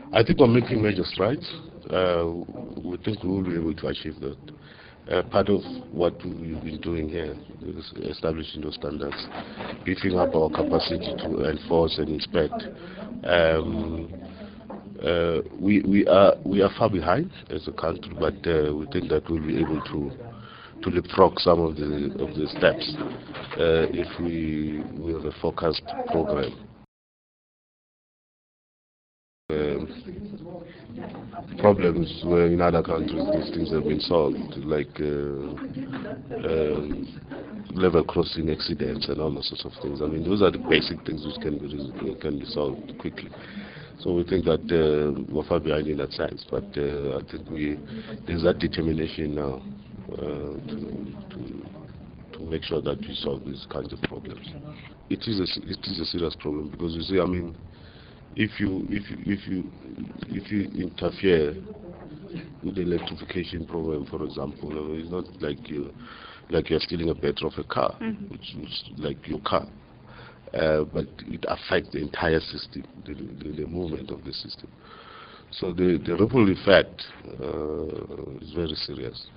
I think we're making major strides. We think we will be able to achieve that. Part of what we've been doing here is establishing those standards, beefing up our capacity to enforce and inspect. We are far behind as a country, but we think that we'll be able to leapfrog some of the steps if we have a focused program. Problems where in other countries these things have been solved, like level crossing accidents and all those sorts of things. I mean, those are the basic things which can be solved quickly. So we think that we're far behind in that sense, but I think there's that determination now to make sure that we solve these kinds of problems. It is a serious problem because you see, I mean, if you interfere with the electrification program, for example, it's not like you're stealing a battery of a car, which is like your car, but it affects the entire system, the movement of the system. So the ripple effect is very serious.